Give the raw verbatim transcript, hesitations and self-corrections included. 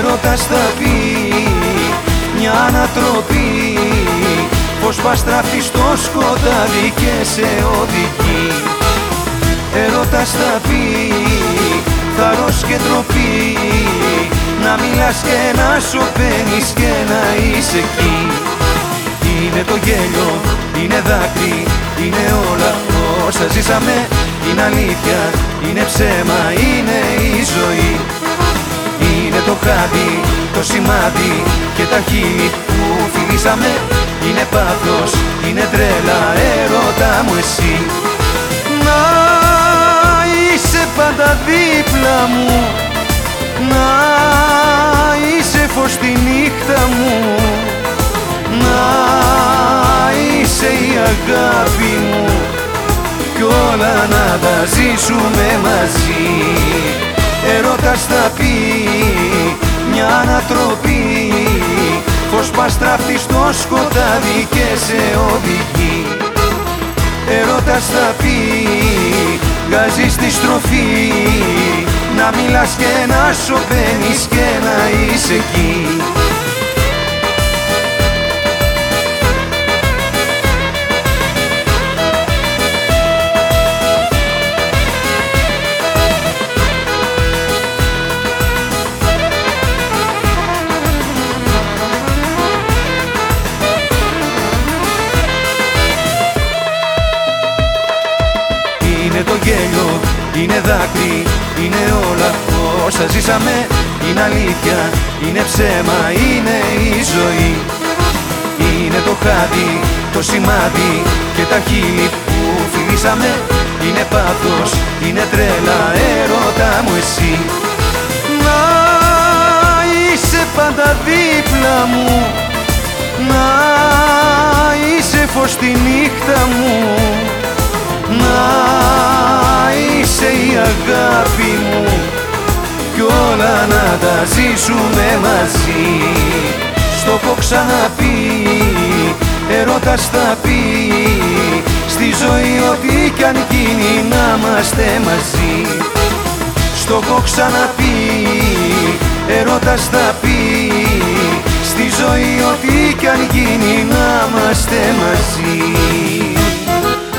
Έρωτας θα πει μια ανατροπή, πως πας στραφείς στο σκοτάδι και σε οδηγεί. Έρωτας θα πει θάρρος και ντροπή, να μιλάς και να σωπαίνεις και να είσαι εκεί. Είναι το γέλιο, είναι δάκρυ, είναι όλα όσα ζήσαμε. Είναι αλήθεια, είναι ψέμα, είναι η ζωή. Είναι το χάδι, το σημάδι και τα χείλη που φιλήσαμε. Είναι πάθος, είναι τρέλα, έρωτα μου εσύ. Να είσαι πάντα δίπλα μου, να είσαι φως στη νύχτα μου, να είσαι η αγάπη μου κι όλα να τα ζήσουμε μαζί. Έρωτας θα πει μια ανατροπή, πως πας στραφτείς στο σκοτάδι και σε οδηγεί. Έρωτας θα πει βγάζει στη στροφή, να μιλάς και να σωπαίνεις και να είσαι εκεί. Είναι το γέλιο, είναι δάκρυ, είναι όλα όσα ζήσαμε. Είναι αλήθεια, είναι ψέμα, είναι η ζωή. Είναι το χάδι, το σημάδι και τα χείλη που φιλήσαμε. Είναι πάθος, είναι τρέλα, έρωτα μου εσύ. Να είσαι πάντα δίπλα μου, να είσαι φως στη νύχτα μου, να είσαι η αγάπη μου κι όλα να τα ζήσουμε μαζί. Στο έχω ξαναπεί, έρωτας θα πει, στη ζωή ό,τι κι αν γίνει να είμαστε μαζί. Στο έχω ξαναπεί, έρωτας θα πει, στη ζωή ό,τι κι αν γίνει να είμαστε μαζί.